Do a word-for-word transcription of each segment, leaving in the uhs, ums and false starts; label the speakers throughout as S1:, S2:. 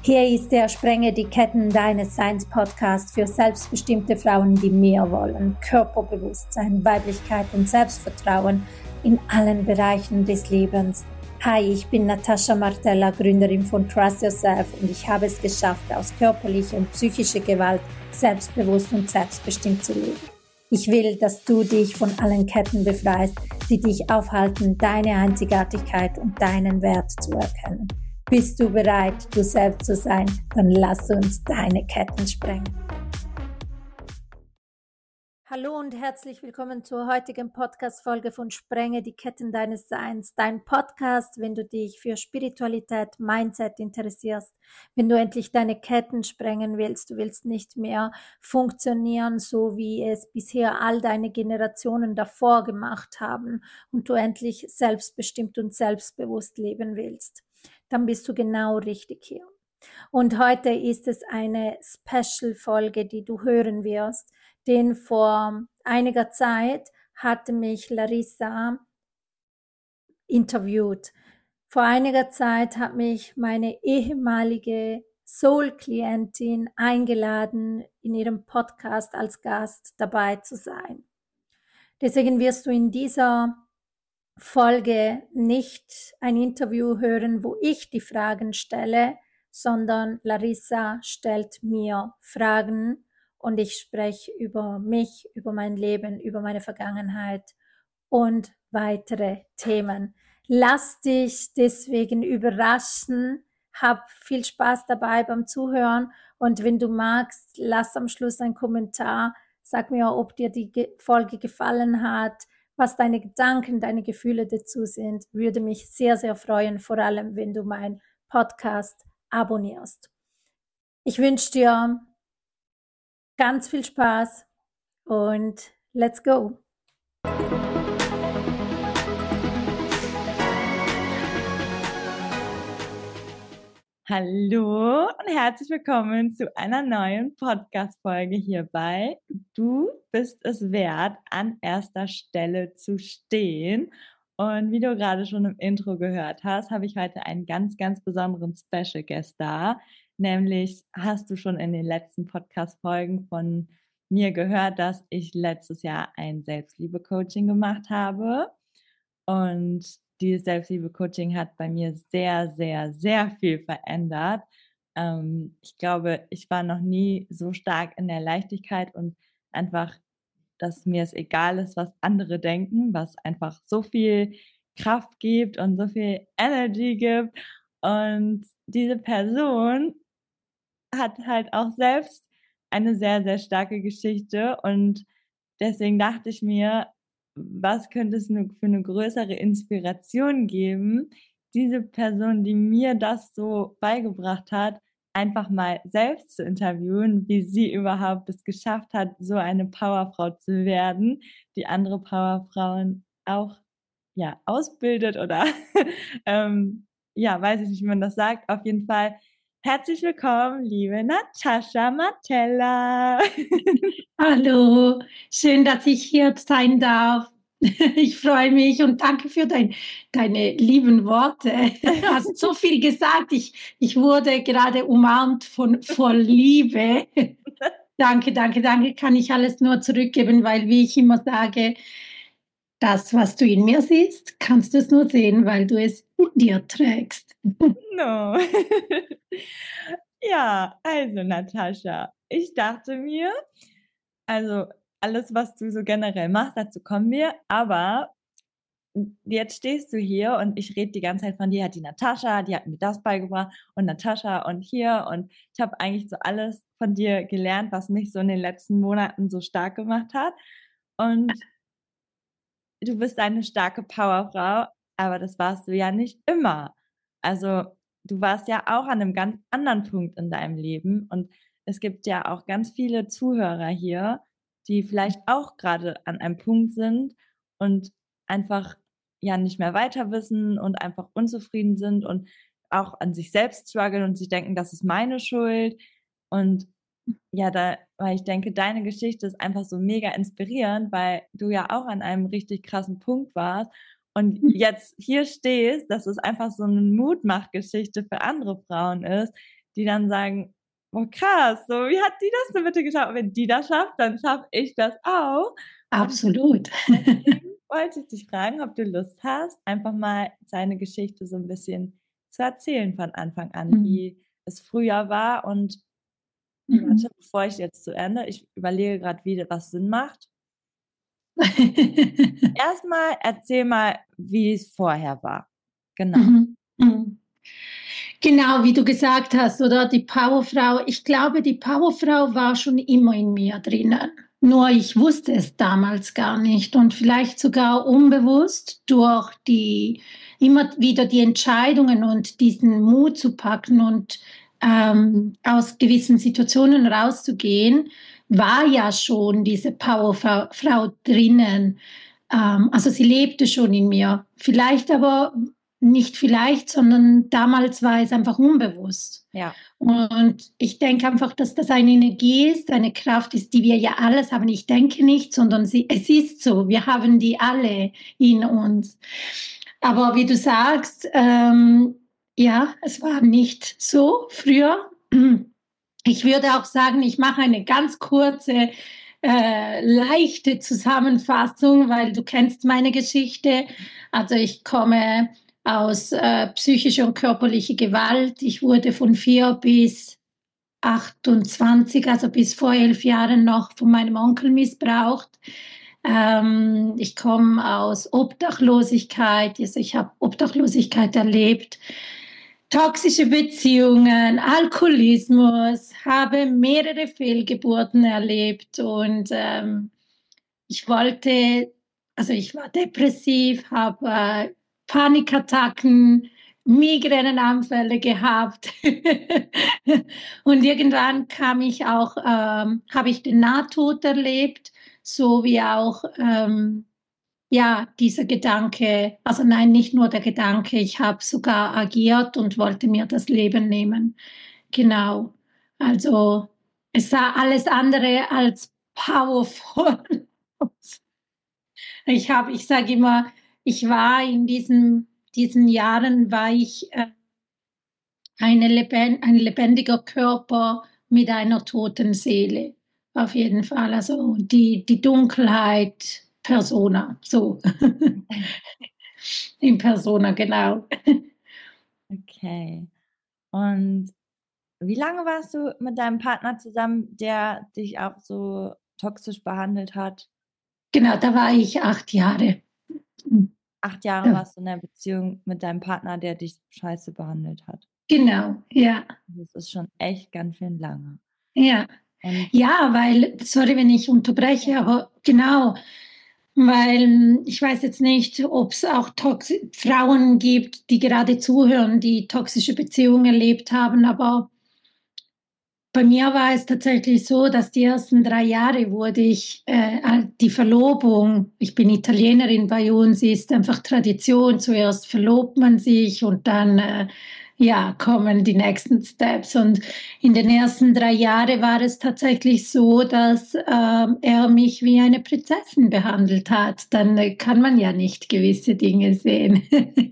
S1: Hier ist der Sprenge die Ketten deines Seins Podcast für selbstbestimmte Frauen, die mehr wollen. Körperbewusstsein, Weiblichkeit und Selbstvertrauen in allen Bereichen des Lebens. Hi, ich bin Natascha Martella, Gründerin von Trust Yourself, und ich habe es geschafft, aus körperlicher und psychischer Gewalt selbstbewusst und selbstbestimmt zu leben. Ich will, dass du dich von allen Ketten befreist, die dich aufhalten, deine Einzigartigkeit und deinen Wert zu erkennen. Bist du bereit, du selbst zu sein? Dann lass uns deine Ketten sprengen. Hallo und herzlich willkommen zur heutigen Podcast-Folge von Sprenge die Ketten deines Seins. Dein Podcast, wenn du dich für Spiritualität, Mindset interessierst, wenn du endlich deine Ketten sprengen willst, du willst nicht mehr funktionieren, so wie es bisher all deine Generationen davor gemacht haben, und du endlich selbstbestimmt und selbstbewusst leben willst, dann bist du genau richtig hier. Und heute ist es eine Special-Folge, die du hören wirst, denn vor einiger Zeit hatte mich Larissa interviewt. Vor einiger Zeit hat mich meine ehemalige Soul-Klientin eingeladen, in ihrem Podcast als Gast dabei zu sein. Deswegen wirst du in dieser Folge nicht ein Interview hören, wo ich die Fragen stelle, sondern Larissa stellt mir Fragen und ich spreche über mich, über mein Leben, über meine Vergangenheit und weitere Themen. Lass dich deswegen überraschen, hab viel Spaß dabei beim Zuhören, und wenn du magst, lass am Schluss einen Kommentar, sag mir, ob dir die Folge gefallen hat, was deine Gedanken, deine Gefühle dazu sind. Würde mich sehr, sehr freuen, vor allem wenn du meinen Podcast abonnierst. Ich wünsche dir ganz viel Spaß und let's go!
S2: Hallo und herzlich willkommen zu einer neuen Podcast-Folge hier bei Du bist es wert, an erster Stelle zu stehen. Und wie du gerade schon im Intro gehört hast, habe ich heute einen ganz, ganz besonderen Special Guest da. Nämlich hast du schon in den letzten Podcast-Folgen von mir gehört, dass ich letztes Jahr ein Selbstliebe-Coaching gemacht habe. Und dieses Selbstliebe-Coaching hat bei mir sehr, sehr, sehr viel verändert. Ähm, ich glaube, ich war noch nie so stark in der Leichtigkeit und einfach, dass mir es egal ist, was andere denken, was einfach so viel Kraft gibt und so viel Energy gibt. Und diese Person hat halt auch selbst eine sehr, sehr starke Geschichte, und deswegen dachte ich mir, was könnte es für eine größere Inspiration geben, diese Person, die mir das so beigebracht hat, einfach mal selbst zu interviewen, wie sie überhaupt es geschafft hat, so eine Powerfrau zu werden, die andere Powerfrauen auch ja ausbildet oder ähm, ja, weiß ich nicht, wie man das sagt. Auf jeden Fall herzlich willkommen, liebe Natascha Martella.
S1: Hallo, schön, dass ich hier sein darf. Ich freue mich und danke für dein, deine lieben Worte. Du hast so viel gesagt. Ich, ich wurde gerade umarmt von vor Liebe. Danke, danke, danke. Kann ich alles nur zurückgeben, weil, wie ich immer sage, das, was du in mir siehst, kannst du es nur sehen, weil du es in dir trägst.
S2: No. Ja, also Natascha, ich dachte mir, also alles, was du so generell machst, dazu kommen wir, aber jetzt stehst du hier und ich rede die ganze Zeit von dir, hat die Natascha, die hat mir das beigebracht und Natascha und hier, und ich habe eigentlich so alles von dir gelernt, was mich so in den letzten Monaten so stark gemacht hat, und du bist eine starke Powerfrau, aber das warst du ja nicht immer. Also du warst ja auch an einem ganz anderen Punkt in deinem Leben, und es gibt ja auch ganz viele Zuhörer hier, die vielleicht auch gerade an einem Punkt sind und einfach ja nicht mehr weiter wissen und einfach unzufrieden sind und auch an sich selbst strugglen und sich denken, das ist meine Schuld. Und ja, da, weil ich denke, deine Geschichte ist einfach so mega inspirierend, weil du ja auch an einem richtig krassen Punkt warst und jetzt hier stehst, dass es einfach so eine Mutmachgeschichte für andere Frauen ist, die dann sagen, oh krass, so wie hat die das denn bitte geschafft? Wenn die das schafft, dann schaffe ich das auch. Und
S1: Absolut.
S2: deswegen wollte ich dich fragen, ob du Lust hast, einfach mal seine Geschichte so ein bisschen zu erzählen von Anfang an,
S1: Mhm.
S2: wie es früher war. Und
S1: Mhm.
S2: warte, bevor ich jetzt zu Ende, ich überlege gerade, wie was Sinn macht. Erstmal erzähl mal, wie es vorher war. Genau.
S1: Mhm. Mhm. Genau, wie du gesagt hast, oder die Powerfrau. Ich glaube, die Powerfrau war schon immer in mir drinnen. Nur ich wusste es damals gar nicht und vielleicht sogar unbewusst durch die immer wieder die Entscheidungen und diesen Mut zu packen und ähm, aus gewissen Situationen rauszugehen, war ja schon diese Powerfrau Frau drinnen. Ähm, also sie lebte schon in mir. Vielleicht aber nicht vielleicht, sondern damals war es einfach unbewusst.
S2: Ja.
S1: Und ich denke einfach, dass das eine Energie ist, eine Kraft ist, die wir ja alles haben. Ich denke nicht, sondern sie, es ist so. Wir haben die alle in uns. Aber wie du sagst, ähm, ja, es war nicht so früher. Ich würde auch sagen, ich mache eine ganz kurze, äh, leichte Zusammenfassung, weil du kennst meine Geschichte. Also ich komme aus äh, psychischer und körperlicher Gewalt. Ich wurde von vier bis achtundzwanzig, also bis vor elf Jahren noch von meinem Onkel missbraucht. Ähm, ich komme aus Obdachlosigkeit, also ich habe Obdachlosigkeit erlebt, toxische Beziehungen, Alkoholismus, habe mehrere Fehlgeburten erlebt und ähm, ich wollte, also ich war depressiv, habe äh, Panikattacken, Migränenanfälle gehabt und irgendwann kam ich auch, ähm, habe ich den Nahtod erlebt, so wie auch ähm, ja, dieser Gedanke, also nein, nicht nur der Gedanke, ich habe sogar agiert und wollte mir das Leben nehmen. Genau. Also es sah alles andere als powerful aus. Ich habe, ich sage immer, ich war in diesen, diesen Jahren, war ich äh, eine Leben, ein lebendiger Körper mit einer toten Seele. Auf jeden Fall. Also die, die Dunkelheit, Persona, so. In Persona, genau.
S2: Okay. Und wie lange warst du mit deinem Partner zusammen, der dich auch so toxisch behandelt hat?
S1: Genau, da war ich acht Jahre.
S2: Acht Jahre
S1: Ja,
S2: warst du in einer Beziehung mit deinem Partner, der dich scheiße behandelt hat.
S1: genau, ja,
S2: Das ist schon echt ganz schön lange.
S1: ja.
S2: Und
S1: Ja, weil, sorry, wenn ich unterbreche, aber genau, weil ich weiß jetzt nicht, ob es auch Toxi Frauen gibt, die gerade zuhören, die toxische Beziehungen erlebt haben, aber bei mir war es tatsächlich so, dass die ersten drei Jahre wurde ich, äh, die Verlobung, ich bin Italienerin, bei uns ist einfach Tradition, zuerst verlobt man sich und dann, äh, ja, kommen die nächsten Steps. Und in den ersten drei Jahren war es tatsächlich so, dass äh, er mich wie eine Prinzessin behandelt hat. Dann äh, kann man ja nicht gewisse Dinge sehen.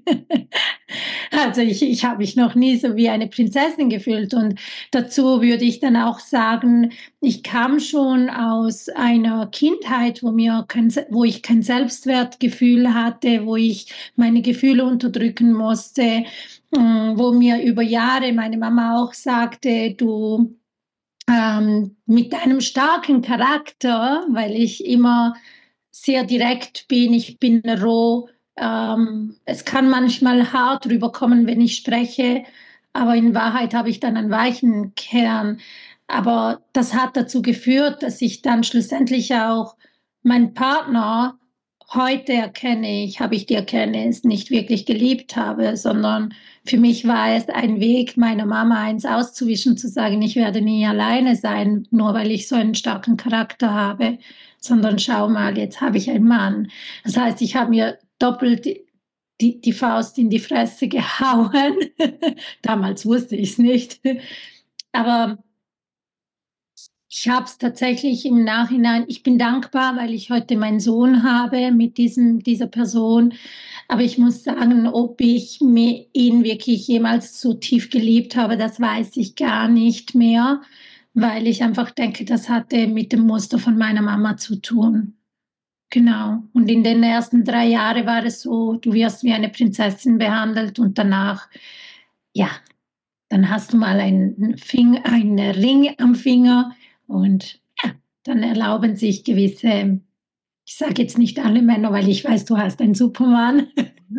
S1: Also ich, ich habe mich noch nie so wie eine Prinzessin gefühlt und dazu würde ich dann auch sagen, ich kam schon aus einer Kindheit, wo, mir kein, wo ich kein Selbstwertgefühl hatte, wo ich meine Gefühle unterdrücken musste, wo mir über Jahre meine Mama auch sagte, du ähm, mit deinem starken Charakter, weil ich immer sehr direkt bin, ich bin roh, ähm, es kann manchmal hart rüberkommen, wenn ich spreche, aber in Wahrheit habe ich dann einen weichen Kern. Aber das hat dazu geführt, dass ich dann schlussendlich auch meinen Partner heute erkenne ich, habe ich die Erkenntnis, nicht wirklich geliebt habe, sondern für mich war es ein Weg, meiner Mama eins auszuwischen, zu sagen, ich werde nie alleine sein, nur weil ich so einen starken Charakter habe, sondern schau mal, jetzt habe ich einen Mann. Das heißt, ich habe mir doppelt die, die, die Faust in die Fresse gehauen. Damals wusste ich es nicht. Aber Ich habe es tatsächlich im Nachhinein, ich bin dankbar, weil ich heute meinen Sohn habe mit diesem, dieser Person. Aber ich muss sagen, ob ich mir ihn wirklich jemals so tief geliebt habe, das weiß ich gar nicht mehr, weil ich einfach denke, das hatte mit dem Muster von meiner Mama zu tun. Genau. Und in den ersten drei Jahren war es so, du wirst wie eine Prinzessin behandelt und danach, ja, dann hast du mal einen, Finger, einen Ring am Finger und ja, dann erlauben sich gewisse, ich sage jetzt nicht alle Männer, weil ich weiß, du hast einen Superman,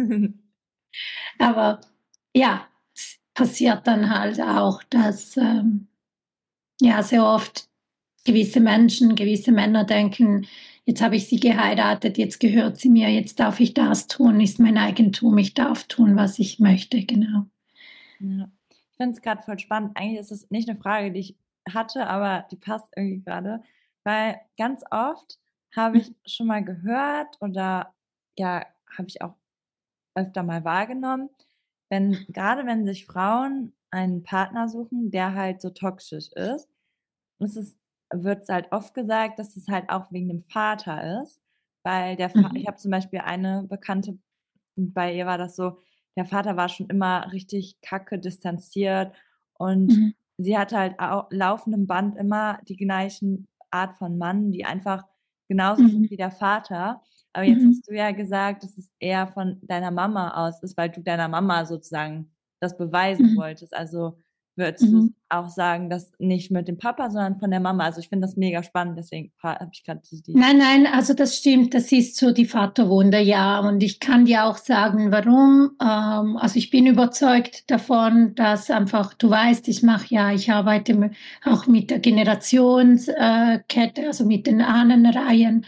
S1: aber ja, es passiert dann halt auch, dass ähm, ja sehr oft gewisse Menschen, gewisse Männer denken, jetzt habe ich sie geheiratet, jetzt gehört sie mir, jetzt darf ich das tun, ist mein Eigentum, ich darf tun, was ich möchte, genau.
S2: Ja. Ich finde es gerade voll spannend. Eigentlich ist es nicht eine Frage, die ich hatte, aber die passt irgendwie gerade, weil ganz oft habe ich schon mal gehört oder ja, habe ich auch öfter mal wahrgenommen, wenn gerade wenn sich Frauen einen Partner suchen, der halt so toxisch ist, ist es wird's halt oft gesagt, dass es halt auch wegen dem Vater ist, weil der Va ich
S1: Mhm.
S2: habe zum Beispiel eine Bekannte, bei ihr war das so, der Vater war schon immer richtig kacke distanziert und
S1: Mhm.
S2: sie hatte halt au laufendem Band immer die gleichen Art von Mann, die einfach genauso
S1: Mhm.
S2: sind wie der Vater. Aber jetzt
S1: Mhm.
S2: hast du ja gesagt, dass es eher von deiner Mama aus ist, weil du deiner Mama sozusagen das beweisen
S1: Mhm.
S2: wolltest. Also würdest du
S1: Mhm.
S2: auch sagen, dass nicht mit dem Papa, sondern von der Mama? Also ich finde das mega spannend, deswegen habe ich gerade die.
S1: Nein, nein, also das stimmt, das ist so die Vaterwunde, ja. Und ich kann dir auch sagen, warum. Ähm, also ich bin überzeugt davon, dass einfach, du weißt, ich mache ja, ich arbeite auch mit der Generationskette, also mit den Ahnenreihen.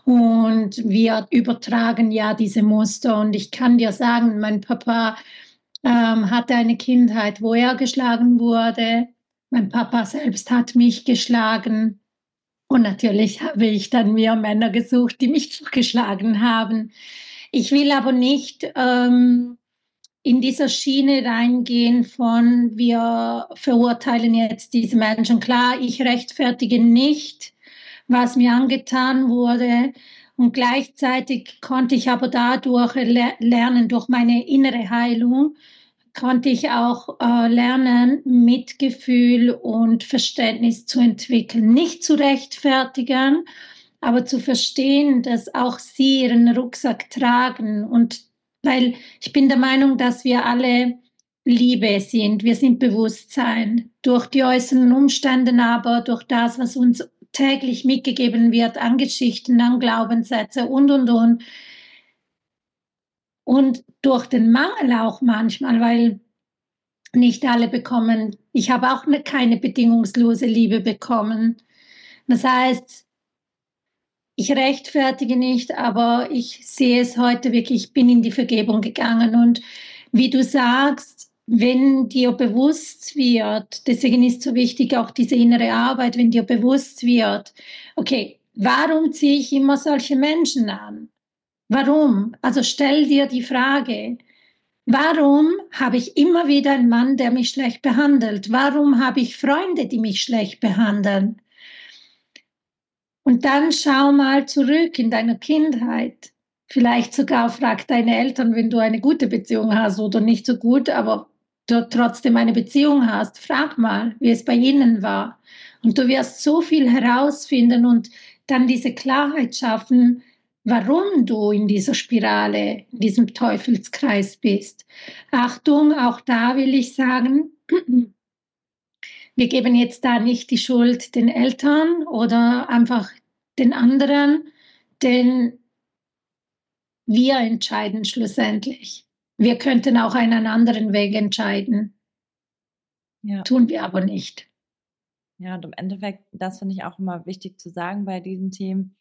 S1: Und wir übertragen ja diese Muster. Und ich kann dir sagen, mein Papa ähm, hatte eine Kindheit, wo er geschlagen wurde. Mein Papa selbst hat mich geschlagen. Und natürlich habe ich dann mir Männer gesucht, die mich geschlagen haben. Ich will aber nicht ähm, in dieser Schiene reingehen von, wir verurteilen jetzt diese Menschen. Klar, ich rechtfertige nicht, was mir angetan wurde. Und gleichzeitig konnte ich aber dadurch lernen, durch meine innere Heilung, konnte ich auch äh, lernen, Mitgefühl und Verständnis zu entwickeln. Nicht zu rechtfertigen, aber zu verstehen, dass auch sie ihren Rucksack tragen. Und weil ich bin der Meinung, dass wir alle Liebe sind, wir sind Bewusstsein. Durch die äußeren Umstände, aber durch das, was uns täglich mitgegeben wird an Geschichten, an Glaubenssätze und, und, und. Und durch den Mangel auch manchmal, weil nicht alle bekommen. Ich habe auch ne, keine bedingungslose Liebe bekommen. Das heißt, ich rechtfertige nicht, aber ich sehe es heute wirklich, ich bin in die Vergebung gegangen. Und wie du sagst, wenn dir bewusst wird, deswegen ist so wichtig auch diese innere Arbeit, wenn dir bewusst wird, okay, warum ziehe ich immer solche Menschen an? Warum? Also stell dir die Frage, warum habe ich immer wieder einen Mann, der mich schlecht behandelt? Warum habe ich Freunde, die mich schlecht behandeln? Und dann schau mal zurück in deiner Kindheit. Vielleicht sogar frag deine Eltern, wenn du eine gute Beziehung hast oder nicht so gut, aber du trotzdem eine Beziehung hast. Frag mal, wie es bei ihnen war. Und du wirst so viel herausfinden und dann diese Klarheit schaffen, warum du in dieser Spirale, in diesem Teufelskreis bist. Achtung, auch da will ich sagen, wir geben jetzt da nicht die Schuld den Eltern oder einfach den anderen, denn wir entscheiden schlussendlich. Wir könnten auch einen anderen Weg entscheiden,
S2: Ja,
S1: tun wir aber nicht.
S2: ja, und im Endeffekt, das finde ich auch immer wichtig zu sagen bei diesen Themen.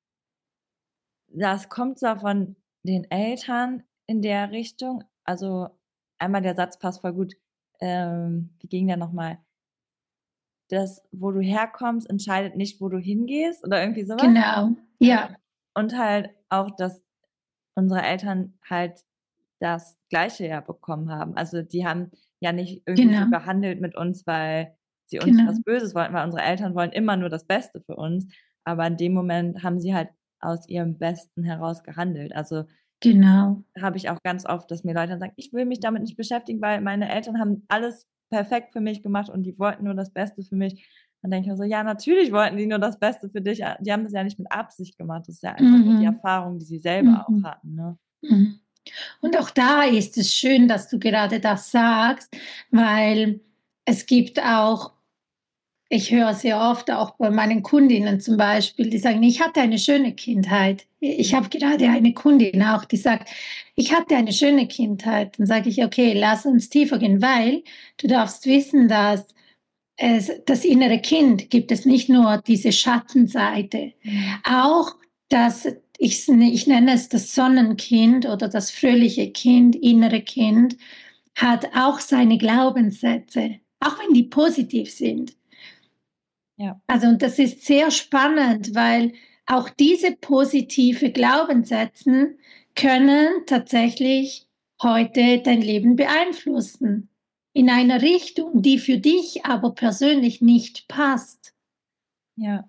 S2: Das kommt zwar von den Eltern in der Richtung, also einmal der Satz passt voll gut. Ähm, wie ging der nochmal? Das, wo du herkommst, entscheidet nicht, wo du hingehst oder irgendwie sowas.
S1: Genau, ja,
S2: Und halt auch, dass unsere Eltern halt das Gleiche ja bekommen haben. Also die haben ja nicht irgendwie so
S1: genau,
S2: gehandelt mit uns, weil sie uns
S1: Genau.
S2: was Böses wollten, weil unsere Eltern wollen immer nur das Beste für uns. Aber in dem Moment haben sie halt aus ihrem Besten heraus gehandelt. Also
S1: Genau.
S2: habe ich auch ganz oft, dass mir Leute dann sagen, ich will mich damit nicht beschäftigen, weil meine Eltern haben alles perfekt für mich gemacht und die wollten nur das Beste für mich. Dann denke ich mir so, ja, natürlich wollten die nur das Beste für dich. Die haben das ja nicht mit Absicht gemacht. Das ist ja einfach nur die
S1: Mhm.
S2: Erfahrung, die sie selber auch
S1: Mhm.
S2: hatten. Ne?
S1: Mhm. Und auch da ist es schön, dass du gerade das sagst, weil es gibt auch, ich höre sehr oft auch bei meinen Kundinnen zum Beispiel, die sagen, ich hatte eine schöne Kindheit. Ich habe gerade eine Kundin auch, die sagt, ich hatte eine schöne Kindheit. Dann sage ich, okay, lass uns tiefer gehen, weil du darfst wissen, dass es, das innere Kind gibt es nicht nur diese Schattenseite,
S2: Mhm.
S1: auch das, ich, ich nenne es das Sonnenkind oder das fröhliche Kind, innere Kind, hat auch seine Glaubenssätze, auch wenn die positiv sind.
S2: Ja.
S1: Also, und das ist sehr spannend, weil auch diese positive Glaubenssätze können tatsächlich heute dein Leben beeinflussen. In einer Richtung, die für dich aber persönlich nicht passt.
S2: Ja.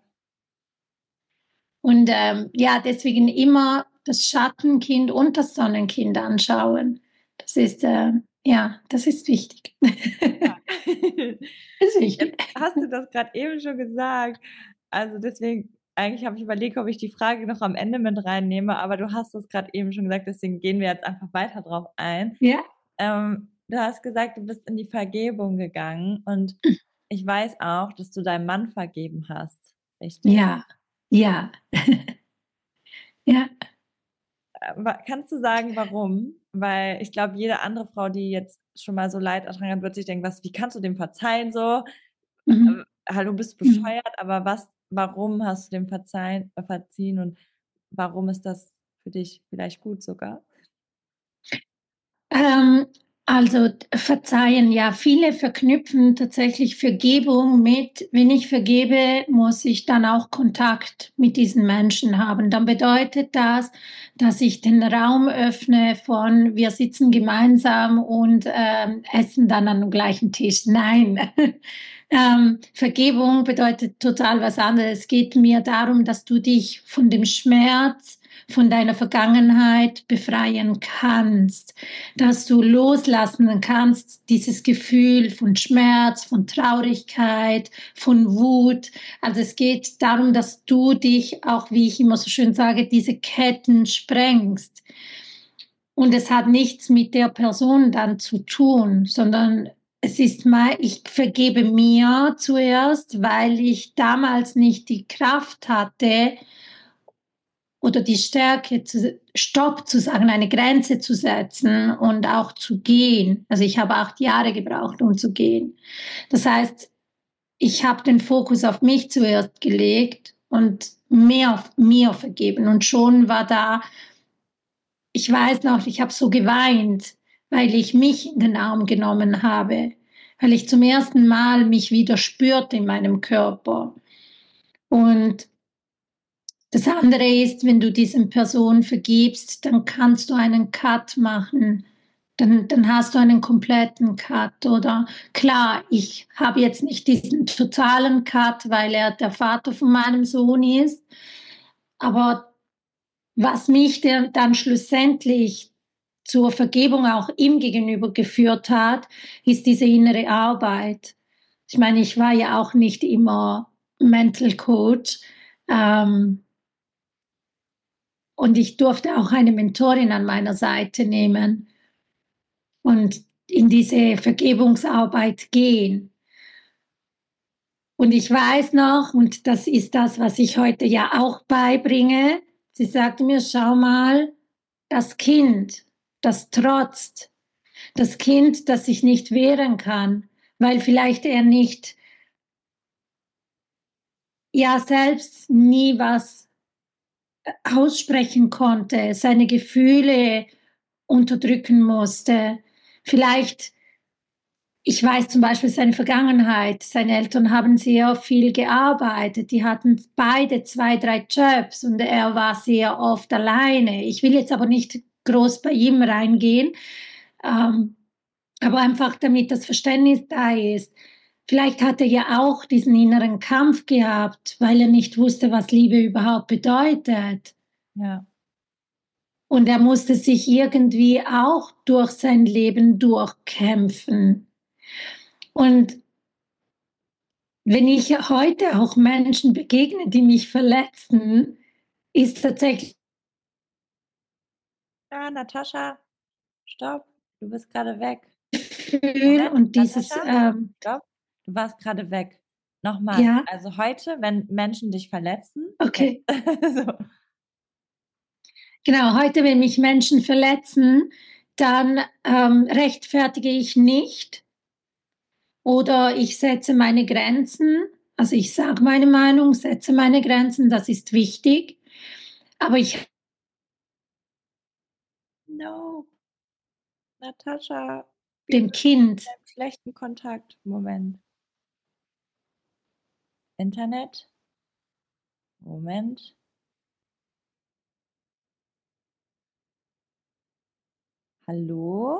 S1: Und ähm, ja, deswegen immer das Schattenkind und das Sonnenkind anschauen. Das ist, äh, ja, das ist wichtig.
S2: Ja.
S1: Das ist
S2: Jetzt
S1: wichtig.
S2: hast du das gerade eben schon gesagt. Also deswegen, eigentlich habe ich überlegt, ob ich die Frage noch am Ende mit reinnehme, aber du hast das gerade eben schon gesagt, deswegen gehen wir jetzt einfach weiter drauf ein.
S1: Ja.
S2: Ähm, du hast gesagt, du bist in die Vergebung gegangen und ich weiß auch, dass du deinem Mann vergeben hast, richtig?
S1: Ja, ja, ja.
S2: Äh, wa- Kannst du sagen, warum? Weil ich glaube, jede andere Frau, die jetzt schon mal so Leid ertragen hat, wird sich denken, was, wie kannst du dem verzeihen so?
S1: Mhm.
S2: Äh, Hallo, bist du
S1: Mhm.
S2: bescheuert, aber was, warum hast du dem verzeihen, äh, verziehen und warum ist das für dich vielleicht gut sogar?
S1: Ähm, also verzeihen, ja, viele verknüpfen tatsächlich Vergebung mit, wenn ich vergebe, muss ich dann auch Kontakt mit diesen Menschen haben. Dann bedeutet das, dass ich den Raum öffne von, wir sitzen gemeinsam und ähm, essen dann an dem gleichen Tisch. Nein. Ähm, Vergebung bedeutet total was anderes. Es geht mir darum, dass du dich von dem Schmerz, von deiner Vergangenheit befreien kannst, dass du loslassen kannst, dieses Gefühl von Schmerz, von Traurigkeit, von Wut. Also es geht darum, dass du dich auch, wie ich immer so schön sage, diese Ketten sprengst. Und es hat nichts mit der Person dann zu tun, sondern es ist mal, ich vergebe mir zuerst, weil ich damals nicht die Kraft hatte oder die Stärke, zu, Stopp zu sagen, eine Grenze zu setzen und auch zu gehen. Also ich habe acht Jahre gebraucht, um zu gehen. Das heißt, ich habe den Fokus auf mich zuerst gelegt und mehr auf mir vergeben. Und schon war da, ich weiß noch, ich habe so geweint, weil ich mich in den Arm genommen habe, weil ich zum ersten Mal mich wieder spürte in meinem Körper. Und das andere ist, wenn du diesen Personen vergibst, dann kannst du einen Cut machen. Dann, dann hast du einen kompletten Cut. Oder klar, ich habe jetzt nicht diesen totalen Cut, weil er der Vater von meinem Sohn ist. Aber was mich dann schlussendlich zur Vergebung auch ihm gegenüber geführt hat, ist diese innere Arbeit. Ich meine, ich war ja auch nicht immer Mental Coach. Ähm, und ich durfte auch eine Mentorin an meiner Seite nehmen und in diese Vergebungsarbeit gehen. Und ich weiß noch, und das ist das, was ich heute ja auch beibringe, sie sagte mir, schau mal, das Kind, das trotzt, das Kind, das sich nicht wehren kann, weil vielleicht er nicht, ja, selbst nie was aussprechen konnte, seine Gefühle unterdrücken musste. Vielleicht, ich weiß zum Beispiel seine Vergangenheit, seine Eltern haben sehr viel gearbeitet, die hatten beide zwei, drei Jobs und er war sehr oft alleine. Ich will jetzt aber nicht groß bei ihm reingehen, ähm, aber einfach damit das Verständnis da ist. vielleicht hat er ja auch diesen inneren Kampf gehabt, weil er nicht wusste, was Liebe überhaupt bedeutet.
S2: Ja.
S1: Und er musste sich irgendwie auch durch sein Leben durchkämpfen. Und wenn ich heute auch Menschen begegne, die mich verletzen, ist tatsächlich.
S2: Ja, Natascha, stopp, du bist gerade weg.
S1: Gefühl
S2: Moment,
S1: und dieses,
S2: Natascha,
S1: ähm,
S2: stopp, du warst gerade weg. Nochmal,
S1: ja,
S2: also heute, wenn Menschen dich verletzen,
S1: okay.
S2: so.
S1: Genau, heute, wenn mich Menschen verletzen, dann ähm, rechtfertige ich nicht oder ich setze meine Grenzen. Also ich sage meine Meinung, setze meine Grenzen, das ist wichtig. Aber ich
S2: No, Natascha, wir
S1: dem
S2: sind in
S1: Kind,
S2: einem schlechten Kontakt. Moment. Internet? Moment. Hallo?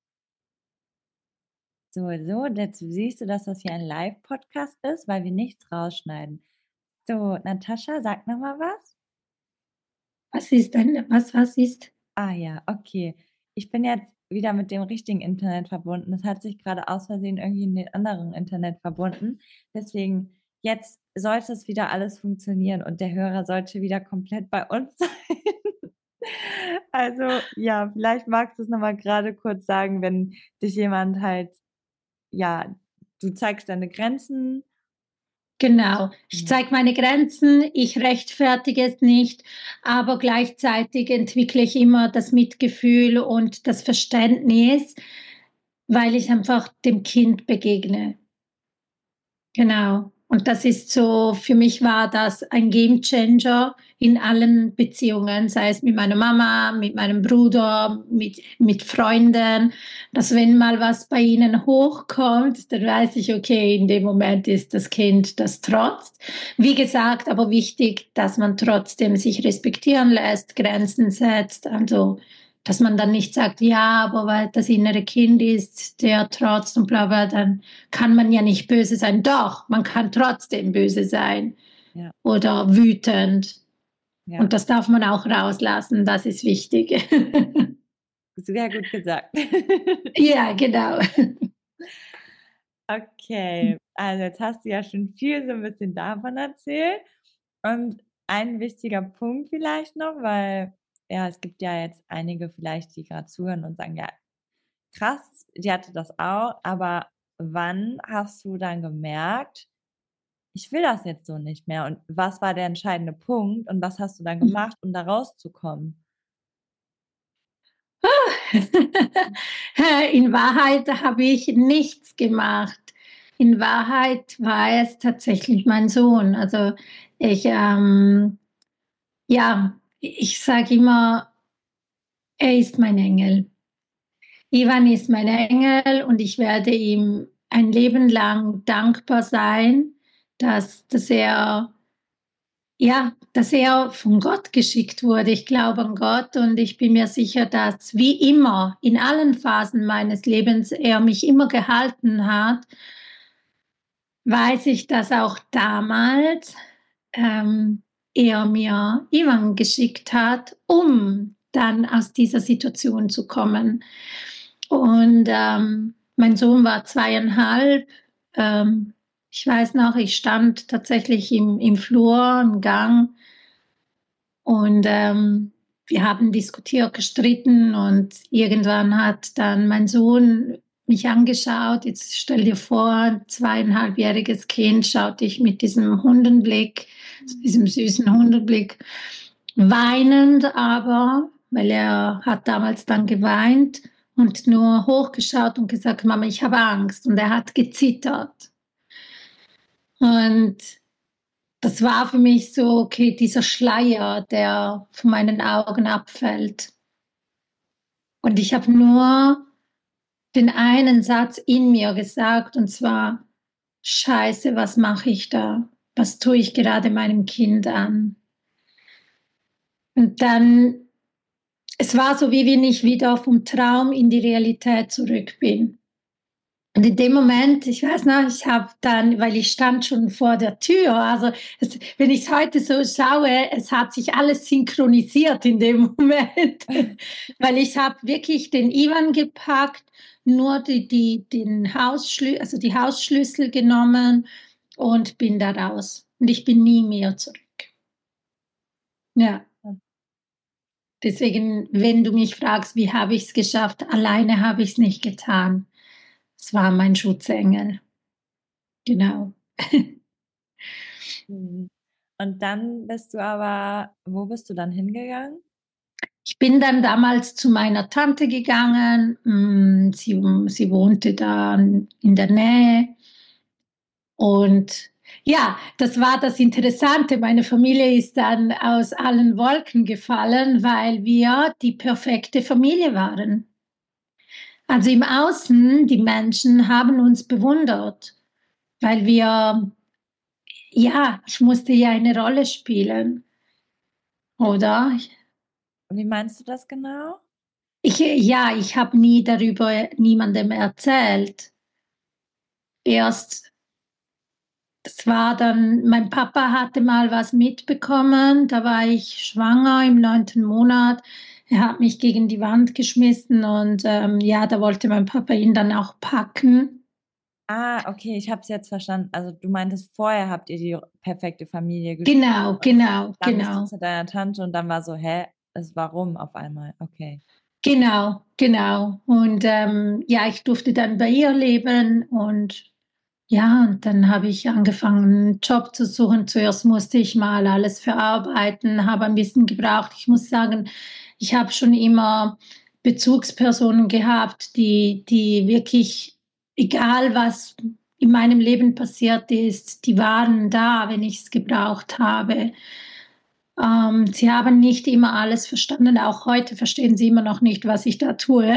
S2: So, so, jetzt siehst du, dass das hier ein Live-Podcast ist, weil wir nichts rausschneiden. So, Natascha, sag noch mal was.
S1: was ist denn, was, was ist?
S2: Ah ja, okay. Ich bin jetzt wieder mit dem richtigen Internet verbunden. Das hat sich gerade aus Versehen irgendwie in den anderen Internet verbunden. Deswegen, jetzt sollte es wieder alles funktionieren und der Hörer sollte wieder komplett bei uns sein. Also, ja, vielleicht magst du es noch mal gerade kurz sagen, wenn dich jemand halt, ja, du zeigst deine Grenzen.
S1: Genau, ich
S2: Ja.
S1: zeige meine Grenzen, ich rechtfertige es nicht, aber gleichzeitig entwickle ich immer das Mitgefühl und das Verständnis, weil ich einfach dem Kind begegne. Genau. Und das ist so, für mich war das ein Gamechanger in allen Beziehungen, sei es mit meiner Mama, mit meinem Bruder, mit, mit Freunden, dass wenn mal was bei ihnen hochkommt, dann weiß ich, okay, in dem Moment ist das Kind, das trotzt. Wie gesagt, aber wichtig, dass man trotzdem sich respektieren lässt, Grenzen setzt, also dass man dann nicht sagt, ja, aber weil das innere Kind ist, der trotzt und bla bla, dann kann man ja nicht böse sein. Doch, man kann trotzdem böse sein
S2: Ja,
S1: oder wütend.
S2: ja,
S1: Und das darf man auch rauslassen, das ist wichtig.
S2: sehr gut gesagt.
S1: Ja, genau.
S2: Okay, also jetzt hast du ja schon viel so ein bisschen davon erzählt. Und ein wichtiger Punkt vielleicht noch, weil ja, es gibt ja jetzt einige vielleicht, die gerade zuhören und sagen, ja, krass, die hatte das auch, aber wann hast du dann gemerkt, ich will das jetzt so nicht mehr? Und was war der entscheidende Punkt und was hast du dann gemacht, um da rauszukommen?
S1: In Wahrheit habe ich nichts gemacht. In Wahrheit war es tatsächlich mein Sohn. Also ich, ähm, ja, ich sage immer, er ist mein Engel. Ivan ist mein Engel und ich werde ihm ein Leben lang dankbar sein, dass, dass er, ja, dass er von Gott geschickt wurde. Ich glaube an Gott und ich bin mir sicher, dass wie immer in allen Phasen meines Lebens er mich immer gehalten hat. Weiß ich, dass auch damals ähm, er mir Ivan geschickt hat, um dann aus dieser Situation zu kommen. Und ähm, mein Sohn war zweieinhalb. Ähm, ich weiß noch, ich stand tatsächlich im, im Flur, im Gang und ähm, wir haben diskutiert, gestritten und irgendwann hat dann mein Sohn mich angeschaut. Jetzt stell dir vor, ein zweieinhalbjähriges Kind schaut dich mit diesem Hundenblick, diesem süßen Hundenblick, weinend aber, weil er hat damals dann geweint und nur hochgeschaut und gesagt, Mama, ich habe Angst. Und er hat gezittert. Und das war für mich so, okay, dieser Schleier, der von meinen Augen abfällt. Und ich habe nur den einen Satz in mir gesagt, und zwar, Scheiße, was mache ich da? Was tue ich gerade meinem Kind an? Und dann, es war so, wie wenn ich wieder vom Traum in die Realität zurück bin. Und in dem Moment, ich weiß noch, ich habe dann, weil ich stand schon vor der Tür, also es, wenn ich es heute so schaue, es hat sich alles synchronisiert in dem Moment, weil ich habe wirklich den Ivan gepackt, nur die, die, den Hausschlüssel, also die Hausschlüssel genommen und bin da raus. Und ich bin nie mehr zurück. Ja. Deswegen, wenn du mich fragst, wie habe ich es geschafft, alleine habe ich es nicht getan. Es war mein Schutzengel. Genau.
S2: Mhm. Und dann bist du aber, wo bist du dann hingegangen?
S1: Ich bin dann damals zu meiner Tante gegangen. mm, Sie, sie wohnte da in der Nähe. Und ja, das war das Interessante. Meine Familie ist dann aus allen Wolken gefallen, weil wir die perfekte Familie waren. Also im Außen, die Menschen haben uns bewundert, weil wir, ja, ich musste ja eine Rolle spielen, oder?
S2: Wie meinst du das genau?
S1: Ich, ja, ich habe nie darüber niemandem erzählt. Erst, es war dann, mein Papa hatte mal was mitbekommen, da war ich schwanger im neunten Monat. Er hat mich gegen die Wand geschmissen und ähm, ja, da wollte mein Papa ihn dann auch packen.
S2: Ah, okay, ich habe es jetzt verstanden. Also du meintest, vorher habt ihr die perfekte Familie gespielt
S1: Genau,
S2: und
S1: genau,
S2: dann bist du
S1: genau.
S2: zu deiner Tante und dann war so, hä, es warum auf einmal? Okay.
S1: Genau, genau. Und ähm, ja, ich durfte dann bei ihr leben und ja, und dann habe ich angefangen, einen Job zu suchen. Zuerst musste ich mal alles verarbeiten, habe ein bisschen gebraucht. Ich muss sagen, ich habe schon immer Bezugspersonen gehabt, die, die wirklich, egal was in meinem Leben passiert ist, die waren da, wenn ich es gebraucht habe. Ähm, sie haben nicht immer alles verstanden. Auch heute verstehen sie immer noch nicht, was ich da tue,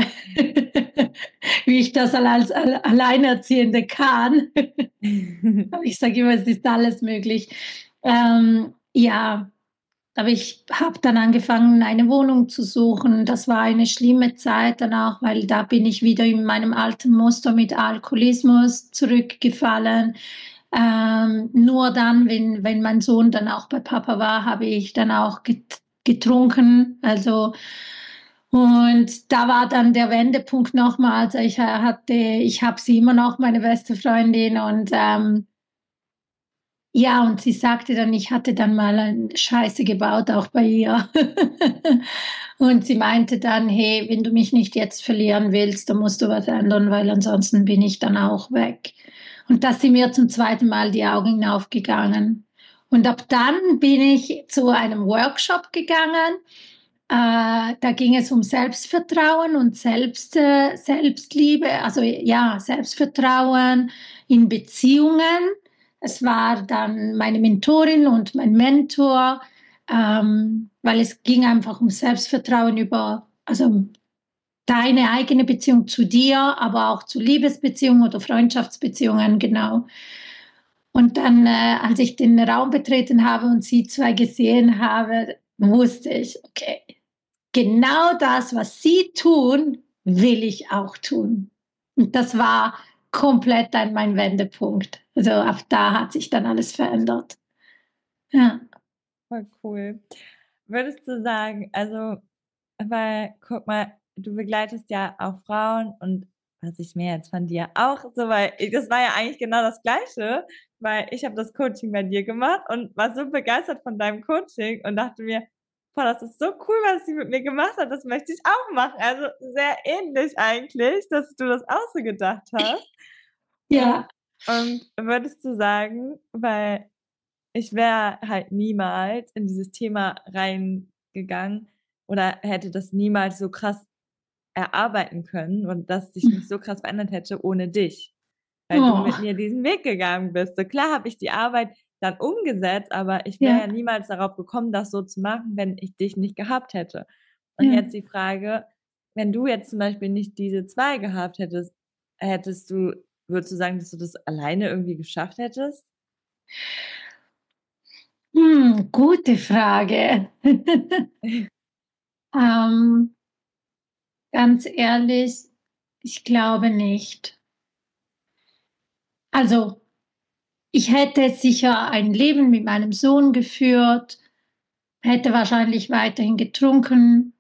S1: wie ich das als Alleinerziehende kann. Aber ich sage immer, es ist alles möglich. Ähm, ja, aber ich habe dann angefangen, eine Wohnung zu suchen. Das war eine schlimme Zeit danach, weil da bin ich wieder in meinem alten Muster mit Alkoholismus zurückgefallen. Ähm, nur dann, wenn, wenn mein Sohn dann auch bei Papa war, habe ich dann auch get getrunken. Also, und da war dann der Wendepunkt nochmal. Also ich hatte, ich habe sie immer noch, meine beste Freundin, und ähm, ja, und sie sagte dann, ich hatte dann mal eine Scheiße gebaut, auch bei ihr. Und sie meinte dann, hey, wenn du mich nicht jetzt verlieren willst, dann musst du was ändern, weil ansonsten bin ich dann auch weg. Und da sind mir zum zweiten Mal die Augen aufgegangen. Und ab dann bin ich zu einem Workshop gegangen. Äh, da ging es um Selbstvertrauen und Selbst, äh, Selbstliebe, also ja, Selbstvertrauen in Beziehungen. Es war dann meine Mentorin und mein Mentor, ähm, weil es ging einfach um Selbstvertrauen über, also deine eigene Beziehung zu dir, aber auch zu Liebesbeziehungen oder Freundschaftsbeziehungen, genau. Und dann, äh, als ich den Raum betreten habe und sie zwei gesehen habe, wusste ich, okay, genau das, was sie tun, will ich auch tun. Und das war komplett dann mein Wendepunkt. Also ab da hat sich dann alles verändert. Ja.
S2: Voll cool. Würdest du sagen, also, weil, guck mal, du begleitest ja auch Frauen und was ich mir jetzt von dir auch so, weil ich- das war ja eigentlich genau das Gleiche, weil ich habe das Coaching bei dir gemacht und war so begeistert von deinem Coaching und dachte mir, boah, das ist so cool, was sie mit mir gemacht hat, das möchte ich auch machen. Also sehr ähnlich eigentlich, dass du das auch so gedacht hast.
S1: Ja.
S2: Und würdest du sagen, weil ich wäre halt niemals in dieses Thema reingegangen oder hätte das niemals so krass erarbeiten können und dass sich nicht so krass verändert hätte ohne dich, weil du
S1: Oh,
S2: mit mir diesen Weg gegangen bist. So klar habe ich die Arbeit dann umgesetzt, aber ich wäre
S1: ja,
S2: ja niemals darauf gekommen, das so zu machen, wenn ich dich nicht gehabt hätte. Und
S1: ja.
S2: jetzt die Frage, wenn du jetzt zum Beispiel nicht diese zwei gehabt hättest, hättest du, würdest du sagen, dass du das alleine irgendwie geschafft hättest?
S1: Hm, gute Frage. ähm, ganz ehrlich, ich glaube nicht. Also, ich hätte sicher ein Leben mit meinem Sohn geführt, hätte wahrscheinlich weiterhin getrunken,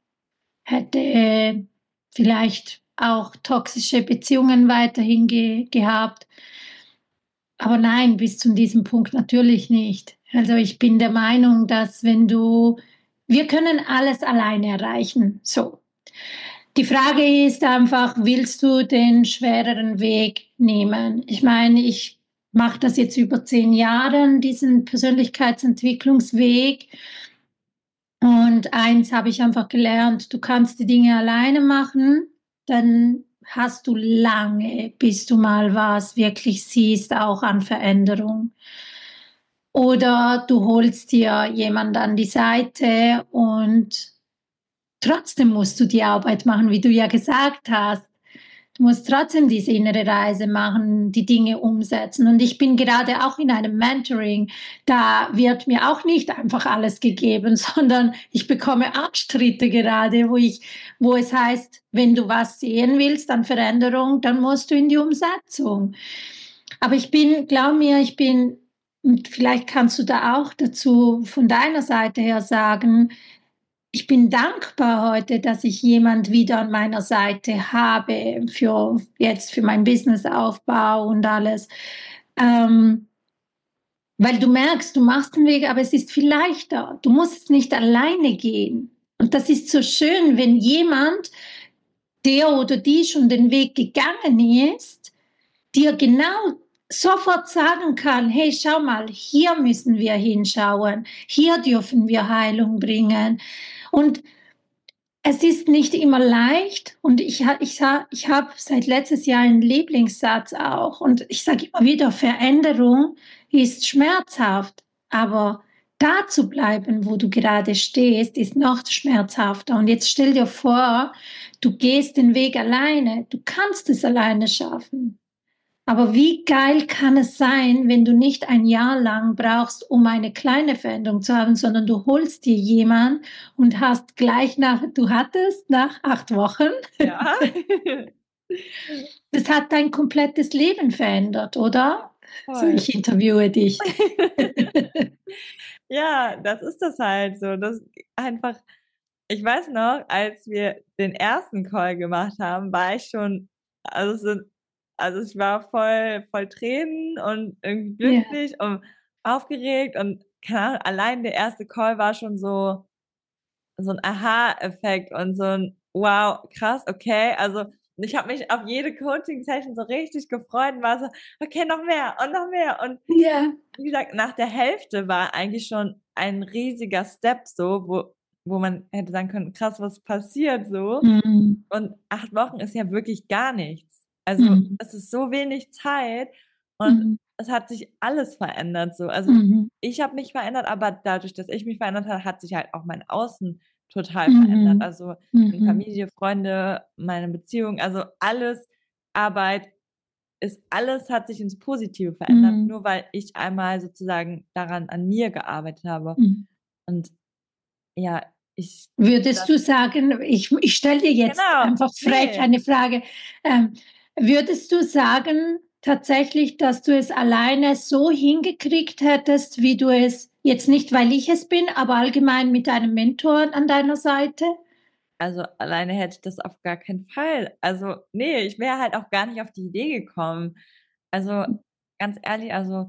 S1: hätte vielleicht auch toxische Beziehungen weiterhin ge gehabt. Aber nein, bis zu diesem Punkt natürlich nicht. Also, ich bin der Meinung, dass wenn du wir können alles alleine erreichen, so. Die Frage ist einfach, willst du den schwereren Weg nehmen? Ich meine, ich mache das jetzt über zehn Jahre, diesen Persönlichkeitsentwicklungsweg. Und eins habe ich einfach gelernt, du kannst die Dinge alleine machen, dann hast du lange, bis du mal was wirklich siehst, auch an Veränderung. Oder du holst dir jemand an die Seite und trotzdem musst du die Arbeit machen, wie du ja gesagt hast. Du musst trotzdem diese innere Reise machen, die Dinge umsetzen. Und ich bin gerade auch in einem Mentoring. Da wird mir auch nicht einfach alles gegeben, sondern ich bekomme Abstritte gerade, wo ich, wo es heißt, wenn du was sehen willst an Veränderung, dann musst du in die Umsetzung. Aber ich bin, glaub mir, ich bin, und vielleicht kannst du da auch dazu von deiner Seite her sagen, ich bin dankbar heute, dass ich jemand wieder an meiner Seite habe für jetzt für meinen Businessaufbau und alles. Ähm, weil du merkst, du machst den Weg, aber es ist viel leichter. Du musst nicht alleine gehen. Und das ist so schön, wenn jemand, der oder die schon den Weg gegangen ist, dir genau sofort sagen kann, hey, schau mal, hier müssen wir hinschauen, hier dürfen wir Heilung bringen. Und es ist nicht immer leicht und ich, ich, ich habe seit letztes Jahr einen Lieblingssatz auch und ich sage immer wieder, Veränderung ist schmerzhaft, aber da zu bleiben, wo du gerade stehst, ist noch schmerzhafter. Und jetzt stell dir vor, du gehst den Weg alleine, du kannst es alleine schaffen. Aber wie geil kann es sein, wenn du nicht ein Jahr lang brauchst, um eine kleine Veränderung zu haben, sondern du holst dir jemanden und hast gleich nach, du hattest nach acht Wochen,
S2: Ja.
S1: das hat dein komplettes Leben verändert, oder? So,
S2: Voll.
S1: ich interviewe dich.
S2: Ja, das ist das halt so. Das einfach, ich weiß noch, als wir den ersten Call gemacht haben, war ich schon, also, so, also ich war voll, voll Tränen und irgendwie
S1: Ja.
S2: glücklich und aufgeregt und keine Ahnung, allein der erste Call war schon so, so ein Aha-Effekt und so ein wow, krass, okay. Also ich habe mich auf jede Coaching-Session so richtig gefreut und war so, okay, noch mehr und noch mehr. Und
S1: Ja.
S2: wie gesagt, nach der Hälfte war eigentlich schon ein riesiger Step so, wo, wo man hätte sagen können, krass, was passiert so.
S1: Mhm.
S2: Und acht Wochen ist ja wirklich gar nichts. Also
S1: Mhm.
S2: es ist so wenig Zeit und
S1: Mhm.
S2: es hat sich alles verändert so. Also
S1: Mhm.
S2: ich habe mich verändert, aber dadurch, dass ich mich verändert habe, hat sich halt auch mein Außen total verändert.
S1: Mhm.
S2: Also meine
S1: Mhm.
S2: Familie, Freunde, meine Beziehung, also alles, Arbeit, ist alles hat sich ins Positive verändert,
S1: Mhm.
S2: nur weil ich einmal sozusagen daran an mir gearbeitet habe.
S1: Mhm.
S2: Und ja, ich
S1: Würdest
S2: das
S1: du sagen, ich, ich stelle dir jetzt
S2: genau,
S1: einfach frech
S2: ne.
S1: eine Frage, ähm, würdest du sagen tatsächlich, dass du es alleine so hingekriegt hättest, wie du es jetzt nicht, weil ich es bin, aber allgemein mit einem Mentor an deiner Seite?
S2: Also, alleine hätte ich das auf gar keinen Fall. Also, ne, ich wäre halt auch gar nicht auf die Idee gekommen. Also, ganz ehrlich, also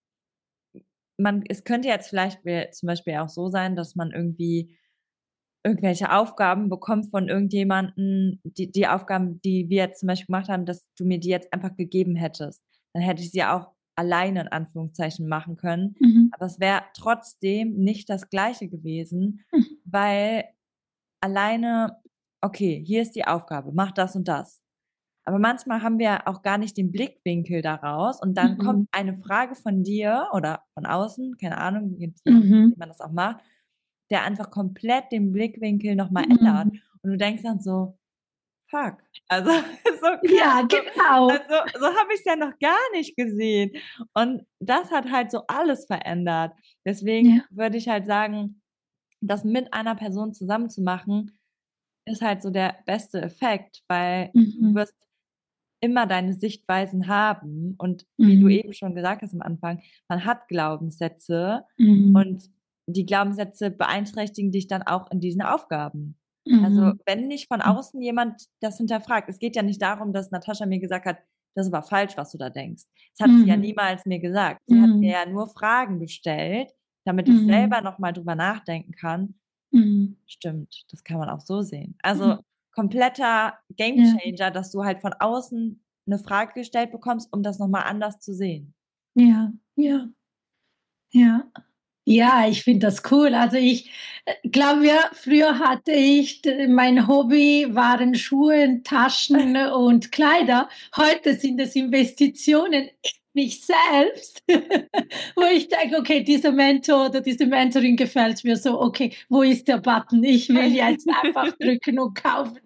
S2: man es könnte jetzt vielleicht wär zum Beispiel auch so sein, dass man irgendwie irgendwelche Aufgaben bekommt von irgendjemanden, die die Aufgaben, die wir jetzt zum Beispiel gemacht haben, dass du mir die jetzt einfach gegeben hättest. Dann hätte ich sie auch alleine in Anführungszeichen machen können.
S1: Mhm.
S2: Aber es wäre trotzdem nicht das Gleiche gewesen,
S1: Mhm.
S2: weil alleine okay, hier ist die Aufgabe, mach das und das. Aber manchmal haben wir auch gar nicht den Blickwinkel daraus und dann kommt
S1: Mhm.
S2: eine Frage von dir oder von außen, keine Ahnung, je je nachdem,
S1: Mhm.
S2: wie man das auch macht, der einfach komplett den Blickwinkel noch mal ändert.
S1: Mhm.
S2: Und du denkst dann so: „Fuck, also so krass,
S1: Ja,
S2: so
S1: genau.
S2: also so habe ich's ja noch gar nicht gesehen.“ Und das hat halt so alles verändert. Deswegen
S1: Ja.
S2: würde ich halt sagen, das mit einer Person zusammen zu machen, ist halt so der beste Effekt, weil du
S1: Mhm.
S2: wirst immer deine Sichtweisen haben und wie du
S3: Mhm.
S2: eben schon gesagt hast am Anfang, man hat Glaubenssätze
S3: Mhm.
S2: und die Glaubenssätze beeinträchtigen dich dann auch in diesen Aufgaben. Also
S3: Mhm.
S2: wenn nicht von außen jemand das hinterfragt, es geht ja nicht darum, dass Natascha mir gesagt hat, das ist aber falsch, was du da denkst. Das hat sie ja
S3: Mhm.
S2: niemals mir gesagt. Sie hat mir
S3: Mhm.
S2: ja nur Fragen gestellt, damit ich
S3: Mhm.
S2: selber nochmal drüber nachdenken kann.
S3: Mhm.
S2: Stimmt, das kann man auch so sehen. Also
S3: Mhm.
S2: kompletter
S3: Ja.
S2: Gamechanger, dass du halt von außen eine Frage gestellt bekommst, um das nochmal anders zu sehen.
S3: Ja, ja, ja. Ja, ich finde das cool. Also ich äh, glaube ja, früher hatte ich, d- mein Hobby waren Schuhe, Taschen und Kleider. Heute sind es Investitionen in mich selbst, wo ich denke, okay, dieser Mentor oder diese Mentorin gefällt mir so, okay, wo ist der Button? Ich will jetzt einfach drücken und kaufen.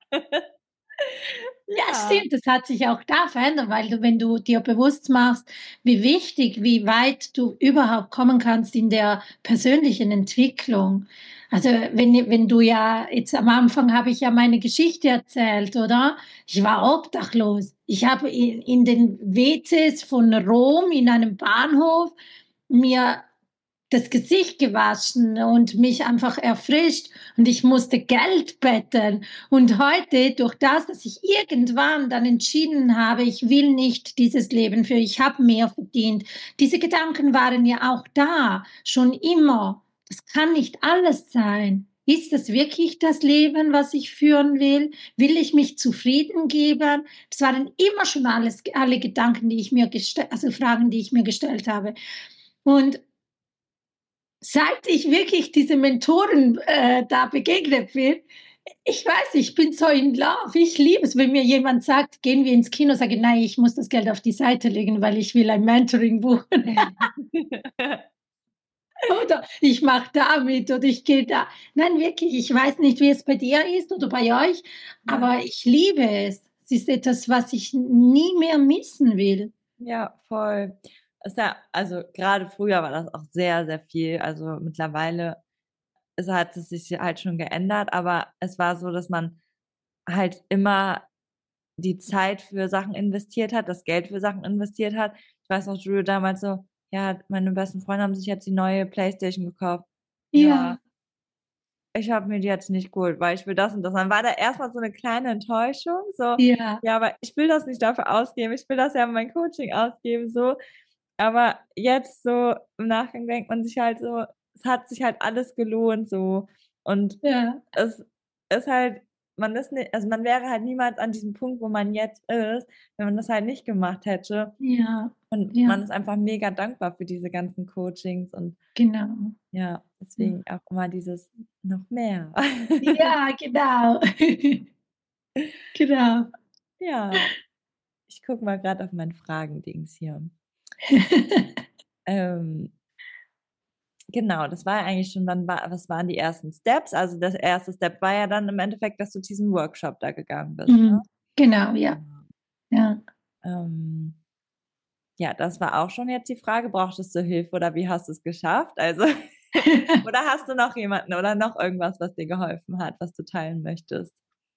S3: Ja,
S2: Ja.
S3: stimmt, das hat sich auch da verändert, weil du, wenn du dir bewusst machst, wie wichtig, wie weit du überhaupt kommen kannst in der persönlichen Entwicklung. Also wenn, wenn du ja, jetzt am Anfang habe ich ja meine Geschichte erzählt, oder? Ich war obdachlos. Ich habe in, in den W Cs von Rom in einem Bahnhof mir das Gesicht gewaschen und mich einfach erfrischt und ich musste Geld betteln. Und heute, durch das, dass ich irgendwann dann entschieden habe, ich will nicht dieses Leben führen, ich habe mehr verdient. Diese Gedanken waren ja auch da, schon immer. Das kann nicht alles sein. Ist das wirklich das Leben, was ich führen will? Will ich mich zufrieden geben? Das waren immer schon alles, alle Gedanken, die ich mir gestellt, also Fragen, die ich mir gestellt habe. Und seit ich wirklich diese Mentoren äh, da begegnet bin, ich weiß, ich bin so in love. Ich liebe es, wenn mir jemand sagt, gehen wir ins Kino, sage ich, nein, ich muss das Geld auf die Seite legen, weil ich will ein Mentoring buchen. Oder ich mache da mit oder ich gehe da. Nein, wirklich, ich weiß nicht, wie es bei dir ist oder bei euch,
S2: Ja.
S3: aber ich liebe es. Es ist etwas, was ich nie mehr missen will.
S2: Ja, voll. Ist ja, also gerade früher war das auch sehr, sehr viel. Also mittlerweile es hat es sich halt schon geändert, aber es war so, dass man halt immer die Zeit für Sachen investiert hat, das Geld für Sachen investiert hat. Ich weiß noch, Julio damals so, ja, meine besten Freunde haben sich jetzt die neue PlayStation gekauft. Ja,
S3: Ja,
S2: ich habe mir die jetzt nicht geholt, weil ich will das und das. Dann war da erstmal so eine kleine Enttäuschung, so,
S3: ja,
S2: ja, aber ich will das nicht dafür ausgeben, ich will das ja in mein Coaching ausgeben, so. Aber jetzt so im Nachgang denkt man sich halt so, es hat sich halt alles gelohnt, so. Und
S3: ja,
S2: es ist halt, man ist nicht, also man wäre halt niemals an diesem Punkt, wo man jetzt ist, wenn man das halt nicht gemacht hätte.
S3: ja,
S2: Und
S3: ja,
S2: man ist einfach mega dankbar für diese ganzen Coachings und
S3: genau.
S2: ja,
S3: Ja.
S2: deswegen auch immer dieses noch mehr.
S3: Ja, genau. Genau.
S2: Ja, ich gucke mal gerade auf mein Fragendings hier. Ähm, genau, das war ja eigentlich schon dann, wa was waren die ersten Steps? Also, das erste Step war ja dann im Endeffekt, dass du zu diesem Workshop da gegangen bist, ne?
S3: Mhm. Genau, ja,
S2: Genau.
S3: ja.
S2: Ähm, ja, das war auch schon jetzt die Frage, brauchtest du Hilfe oder wie hast du's geschafft? Also oder hast du noch jemanden oder noch irgendwas, was dir geholfen hat, was du teilen möchtest?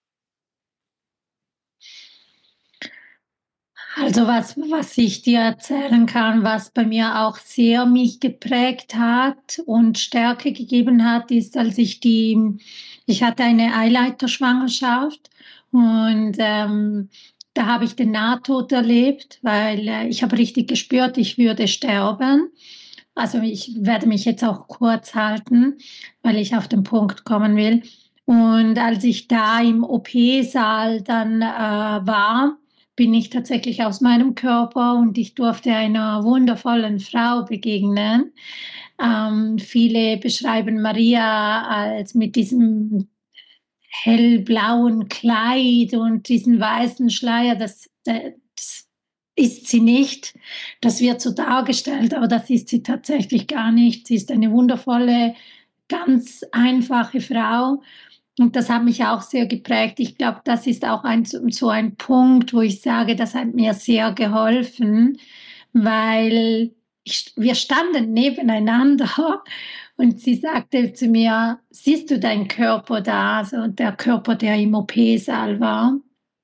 S3: Also, was was ich dir erzählen kann, was bei mir auch sehr mich geprägt hat und Stärke gegeben hat, ist, als ich die ich hatte eine Eileiterschwangerschaft und, ähm, da habe ich den Nahtod erlebt, weil, äh, ich habe richtig gespürt, ich würde sterben. Also, ich werde mich jetzt auch kurz halten, weil ich auf den Punkt kommen will. Und als ich da im O P-Saal dann, äh, war, bin ich tatsächlich aus meinem Körper und ich durfte einer wundervollen Frau begegnen. Ähm, viele beschreiben Maria als mit diesem hellblauen Kleid und diesen weißen Schleier. Das, das ist sie nicht. Das wird so dargestellt, aber das ist sie tatsächlich gar nicht. Sie ist eine wundervolle, ganz einfache Frau. Und das hat mich auch sehr geprägt. Ich glaube, das ist auch ein, so ein Punkt, wo ich sage, das hat mir sehr geholfen, weil ich, wir standen nebeneinander und sie sagte zu mir, siehst du deinen Körper da? Also der Körper, der im O P-Saal war.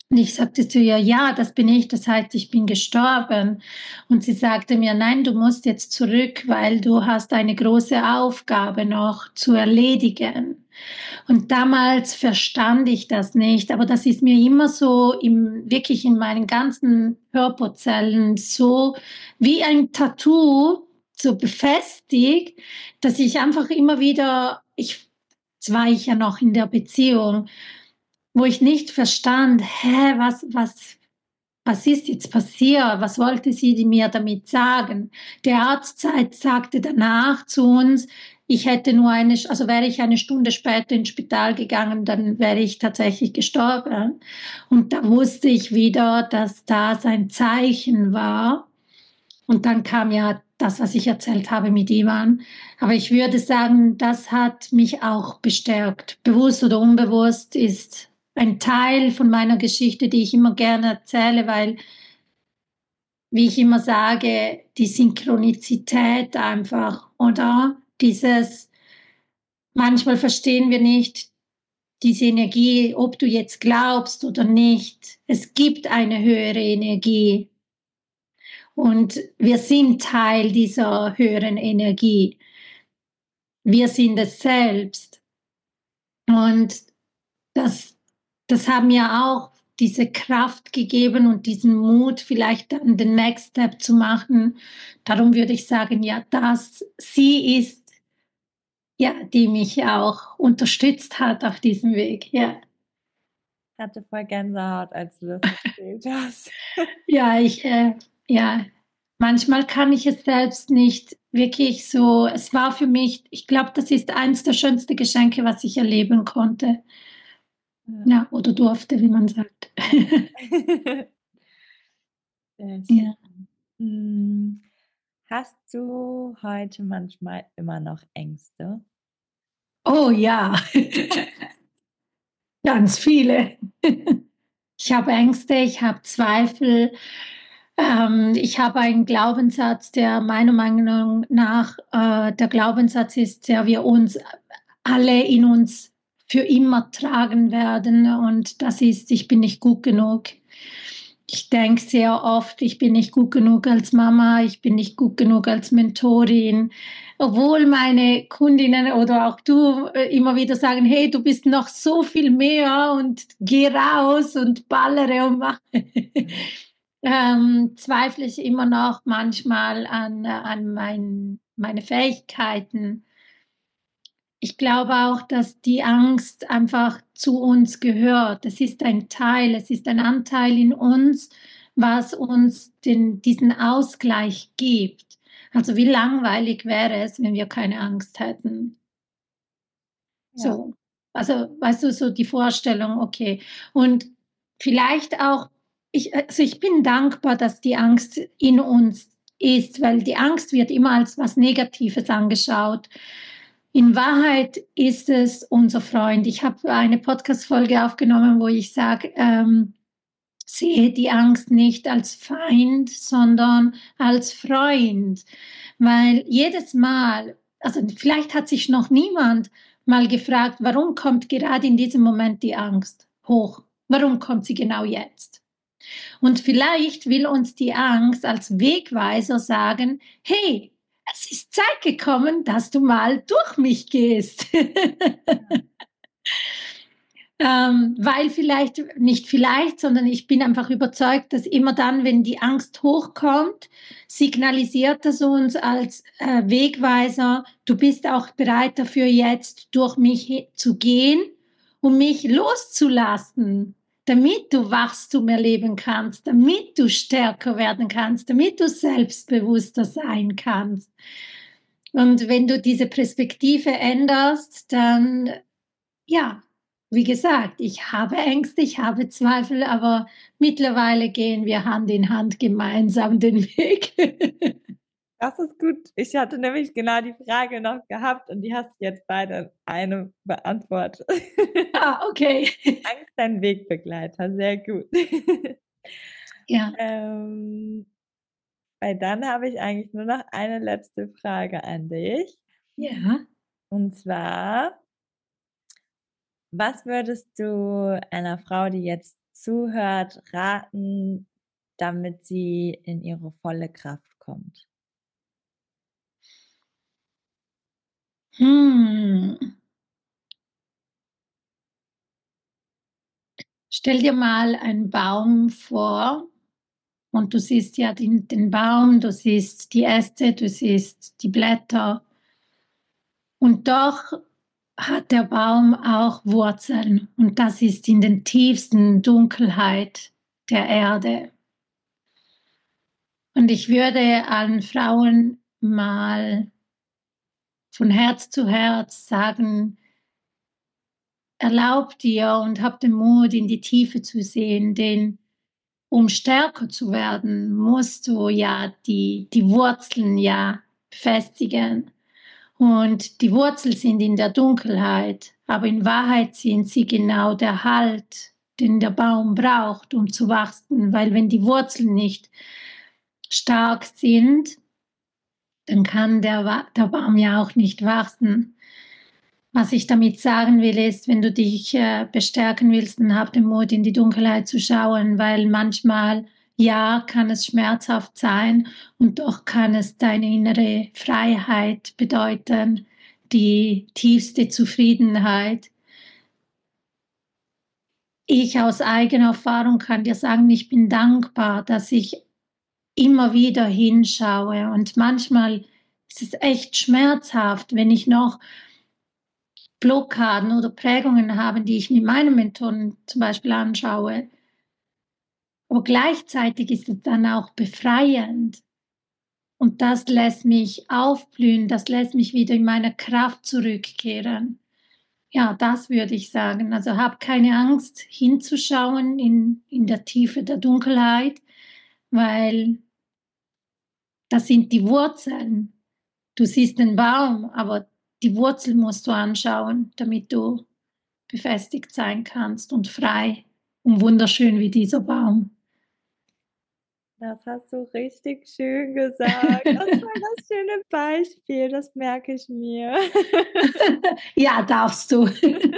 S3: Und ich sagte zu ihr, ja, das bin ich, das heißt, ich bin gestorben. Und sie sagte mir, nein, du musst jetzt zurück, weil du hast eine große Aufgabe noch zu erledigen. Und damals verstand ich das nicht, aber das ist mir immer so im, wirklich in meinen ganzen Körperzellen so wie ein Tattoo so befestigt, dass ich einfach immer wieder, ich, jetzt war ich ja noch in der Beziehung, wo ich nicht verstand, hä, was, was, was ist jetzt passiert? Was wollte sie mir damit sagen? Der Arzt sagte danach zu uns, ich hätte nur eine, also wäre ich eine Stunde später ins Spital gegangen, dann wäre ich tatsächlich gestorben. Und da wusste ich wieder, dass das ein Zeichen war. Und dann kam ja das, was ich erzählt habe mit Ivan. Aber ich würde sagen, das hat mich auch bestärkt. Bewusst oder unbewusst ist ein Teil von meiner Geschichte, die ich immer gerne erzähle, weil, wie ich immer sage, die Synchronizität einfach, oder? Dieses, manchmal verstehen wir nicht diese Energie, ob du jetzt glaubst oder nicht. Es gibt eine höhere Energie. Und wir sind Teil dieser höheren Energie. Wir sind es selbst. Und das, das hat mir auch diese Kraft gegeben und diesen Mut, vielleicht dann den Next Step zu machen. Darum würde ich sagen, ja, das, sie ist, ja, die mich auch unterstützt hat auf diesem Weg, ja.
S2: Ich hatte voll Gänsehaut, als du das erzählt hast.
S3: Ja, ich, äh, ja, manchmal kann ich es selbst nicht wirklich so, es war für mich, ich glaube, das ist eins der schönsten Geschenke, was ich erleben konnte.
S2: Ja.
S3: Ja, oder durfte, wie man sagt.
S2: Sehr schön.
S3: Ja.
S2: Hm. Hast du heute manchmal immer noch Ängste?
S3: Oh ja, ganz viele. Ich habe Ängste, ich habe Zweifel. Ähm, ich habe einen Glaubenssatz, der meiner Meinung nach äh, der Glaubenssatz ist, der wir uns alle in uns für immer tragen werden. Und das ist, ich bin nicht gut genug. Ich denke sehr oft, ich bin nicht gut genug als Mama, ich bin nicht gut genug als Mentorin. Obwohl meine Kundinnen oder auch du immer wieder sagen, hey, du bist noch so viel mehr und geh raus und ballere und mache. ähm, zweifle ich immer noch manchmal an, an mein, meine Fähigkeiten. Ich glaube auch, dass die Angst einfach zu uns gehört. Es ist ein Teil, es ist ein Anteil in uns, was uns den, diesen Ausgleich gibt. Also wie langweilig wäre es, wenn wir keine Angst hätten.
S2: Ja.
S3: So, also weißt du, so die Vorstellung, okay. Und vielleicht auch, ich, also ich bin dankbar, dass die Angst in uns ist, weil die Angst wird immer als was Negatives angeschaut. In Wahrheit ist es unser Freund. Ich habe eine Podcast-Folge aufgenommen, wo ich sage, ähm, sehe die Angst nicht als Feind, sondern als Freund. Weil jedes Mal, also vielleicht hat sich noch niemand mal gefragt, warum kommt gerade in diesem Moment die Angst hoch? Warum kommt sie genau jetzt? Und vielleicht will uns die Angst als Wegweiser sagen, hey, es ist Zeit gekommen, dass du mal durch mich gehst. ähm, weil vielleicht, nicht vielleicht, sondern ich bin einfach überzeugt, dass immer dann, wenn die Angst hochkommt, signalisiert das uns als äh, Wegweiser, du bist auch bereit dafür, jetzt durch mich zu gehen, um mich loszulassen, damit du Wachstum erleben kannst, damit du stärker werden kannst, damit du selbstbewusster sein kannst. Und wenn du diese Perspektive änderst, dann, ja, wie gesagt, ich habe Ängste, ich habe Zweifel, aber mittlerweile gehen wir Hand in Hand gemeinsam den Weg.
S2: Das ist gut. Ich hatte nämlich genau die Frage noch gehabt und die hast du jetzt beide in einem beantwortet.
S3: Ah, okay.
S2: Angst, dein Wegbegleiter, sehr gut.
S3: Ja.
S2: Ähm, weil dann habe ich eigentlich nur noch eine letzte Frage an dich.
S3: Ja.
S2: Und zwar, was würdest du einer Frau, die jetzt zuhört, raten, damit sie in ihre volle Kraft kommt?
S3: Hm. Stell dir mal einen Baum vor und du siehst ja den, den Baum, du siehst die Äste, du siehst die Blätter und doch hat der Baum auch Wurzeln und das ist in den tiefsten Dunkelheit der Erde. Und ich würde allen Frauen mal von Herz zu Herz sagen, erlaub dir und hab den Mut, in die Tiefe zu sehen, denn um stärker zu werden, musst du ja die, die Wurzeln ja befestigen. Und die Wurzeln sind in der Dunkelheit, aber in Wahrheit sind sie genau der Halt, den der Baum braucht, um zu wachsen. Weil wenn die Wurzeln nicht stark sind, dann kann der, der Baum ja auch nicht wachsen. Was ich damit sagen will, ist, wenn du dich äh, bestärken willst, dann hab den Mut, in die Dunkelheit zu schauen, weil manchmal, ja, kann es schmerzhaft sein und doch kann es deine innere Freiheit bedeuten, die tiefste Zufriedenheit. Ich aus eigener Erfahrung kann dir sagen, ich bin dankbar, dass ich immer wieder hinschaue und manchmal ist es echt schmerzhaft, wenn ich noch Blockaden oder Prägungen haben, die ich mit meinen Mentoren zum Beispiel anschaue. Aber gleichzeitig ist es dann auch befreiend. Und das lässt mich aufblühen, das lässt mich wieder in meine Kraft zurückkehren. Ja, das würde ich sagen. Also hab keine Angst, hinzuschauen in, in der Tiefe der Dunkelheit, weil das sind die Wurzeln. Du siehst den Baum, aber die Wurzel musst du anschauen, damit du befestigt sein kannst und frei und wunderschön wie dieser Baum.
S2: Das hast du richtig schön gesagt. Das war das schöne Beispiel, das merke ich mir.
S3: Ja, darfst du.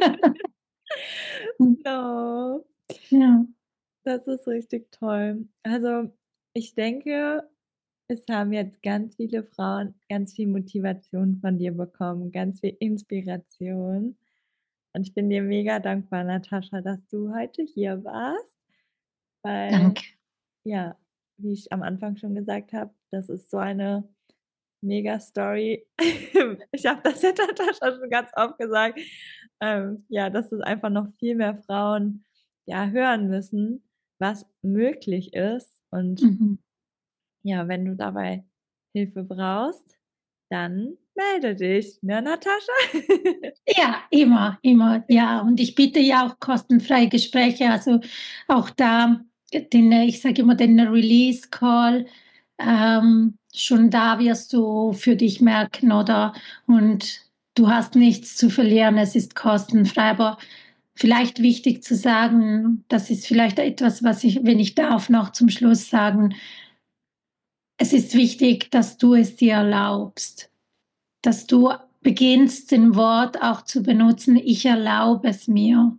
S2: No.
S3: Ja.
S2: Das ist richtig toll. Also, ich denke, es haben jetzt ganz viele Frauen ganz viel Motivation von dir bekommen, ganz viel Inspiration. Und ich bin dir mega dankbar, Natascha, dass du heute hier warst, weil,
S3: Danke.
S2: ja, wie ich am Anfang schon gesagt habe, das ist so eine mega Story. Ich habe das der Natascha schon ganz oft gesagt, ähm, ja, dass es einfach noch viel mehr Frauen, ja, hören müssen, was möglich ist. Und
S3: Mhm.
S2: ja, wenn du dabei Hilfe brauchst, dann melde dich, ne, Natascha?
S3: Ja, immer, immer, ja. Und ich biete ja auch kostenfreie Gespräche, also auch da, den, ich sage immer den Release Call, ähm, schon da wirst du für dich merken, oder? Und du hast nichts zu verlieren, es ist kostenfrei, aber vielleicht wichtig zu sagen, das ist vielleicht etwas, was ich, wenn ich darf, noch zum Schluss sagen, es ist wichtig, dass du es dir erlaubst, dass du beginnst, den Wort auch zu benutzen, ich erlaube es mir.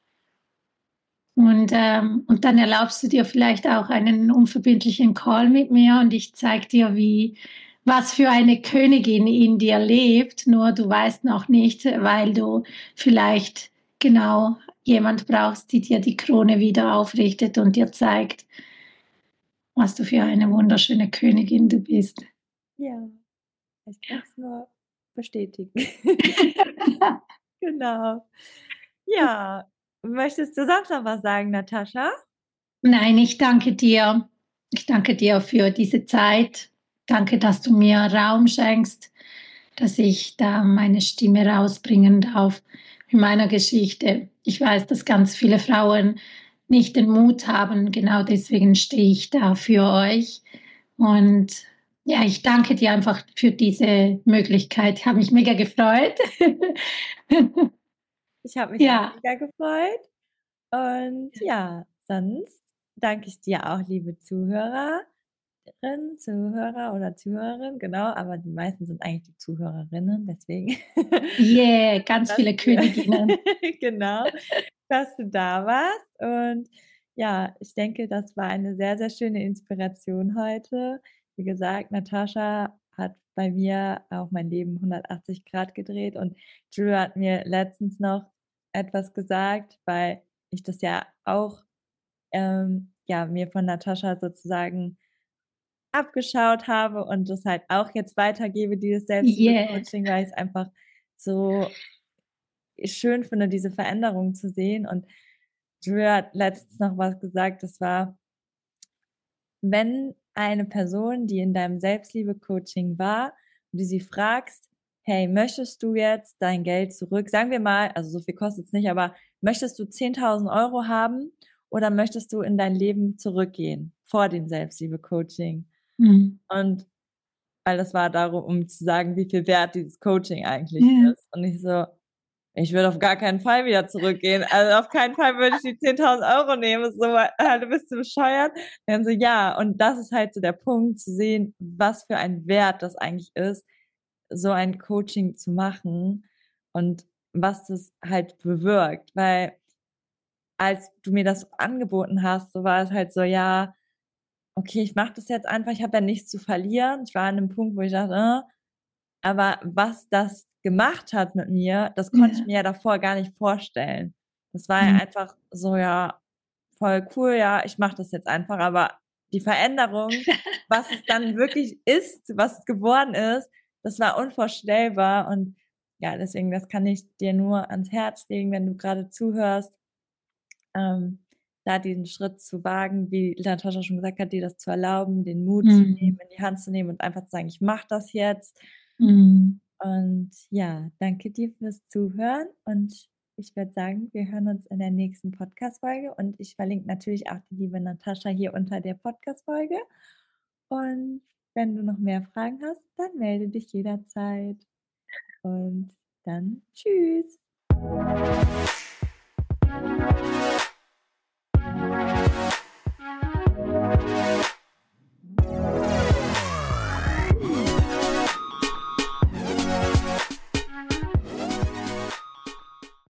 S3: Und, ähm, und dann erlaubst du dir vielleicht auch einen unverbindlichen Call mit mir und ich zeige dir, wie, was für eine Königin in dir lebt, nur du weißt noch nicht, weil du vielleicht genau jemand brauchst, die dir die Krone wieder aufrichtet und dir zeigt, was du für eine wunderschöne Königin du bist.
S2: Ja, ich kann es nur bestätigen. Genau. Ja, möchtest du sonst noch was sagen, Natascha?
S3: Nein, ich danke dir. Ich danke dir für diese Zeit. Danke, dass du mir Raum schenkst, dass ich da meine Stimme rausbringen darf in meiner Geschichte. Ich weiß, dass ganz viele Frauen nicht den Mut haben. Genau deswegen stehe ich da für euch. Und ja, ich danke dir einfach für diese Möglichkeit. Ich habe mich mega gefreut.
S2: Ich habe mich
S3: Ja.
S2: auch mega gefreut. Und ja, sonst danke ich dir auch, liebe Zuhörerin, Zuhörer oder Zuhörerin, genau, aber die meisten sind eigentlich die Zuhörerinnen, deswegen.
S3: Yeah, ganz
S2: Dass
S3: viele
S2: du
S3: Königinnen.
S2: genau, dass du da warst und ja, ich denke, das war eine sehr, sehr schöne Inspiration heute. Wie gesagt, Natascha hat bei mir auch mein Leben hundertachtzig Grad gedreht und Julia hat mir letztens noch etwas gesagt, weil ich das ja auch, ähm, ja, mir von Natascha sozusagen abgeschaut habe und das halt auch jetzt weitergebe, dieses
S3: Yes.
S2: Selbstliebe-Coaching, weil ich's einfach so schön finde, diese Veränderung zu sehen. Und Julia hat letztens noch was gesagt, das war: Wenn eine Person, die in deinem Selbstliebe-Coaching war und du sie fragst: „Hey, möchtest du jetzt dein Geld zurück?“ Sagen wir mal, also so viel kostet's nicht, aber möchtest du zehntausend Euro haben oder möchtest du in dein Leben zurückgehen vor dem Selbstliebe-Coaching?
S3: Mhm.
S2: Und weil das war darum, um zu sagen, wie viel wert dieses Coaching eigentlich
S3: Ja.
S2: ist. Und ich so: „Ich würde auf gar keinen Fall wieder zurückgehen. Also, auf keinen Fall würde ich die zehntausend Euro nehmen.“ So, äh, bist du bescheuert? Dann so: „Ja.“ Und das ist halt so der Punkt, zu sehen, was für ein Wert das eigentlich ist, so ein Coaching zu machen und was das halt bewirkt. Weil als du mir das angeboten hast, so war es halt so: „Ja, okay, ich mache das jetzt einfach. Ich habe ja nichts zu verlieren.“ Ich war an 'nem Punkt, wo ich dachte: „Äh“ aber was das gemacht hat mit mir, das konnte ich
S3: Ja.
S2: mir ja davor gar nicht vorstellen. Das war ja
S3: Mhm.
S2: einfach so: „Ja, voll cool, ja, ich mache das jetzt einfach.“ Aber die Veränderung, was es dann wirklich ist, was es geworden ist, das war unvorstellbar. Und ja, deswegen, das kann ich dir nur ans Herz legen, wenn du grade zuhörst, ähm, da diesen Schritt zu wagen, wie Natascha schon gesagt hat, dir das zu erlauben, den Mut zu nehmen,
S3: Mhm.
S2: in die Hand zu nehmen und einfach zu sagen: „Ich mache das jetzt.“
S3: Mhm.
S2: Und ja, danke dir fürs Zuhören und ich würde sagen, wir hören uns in der nächsten Podcast-Folge und ich verlinke natürlich auch die liebe Natascha hier unter der Podcast-Folge. Und wenn du noch mehr Fragen hast, dann melde dich jederzeit. Und dann tschüss.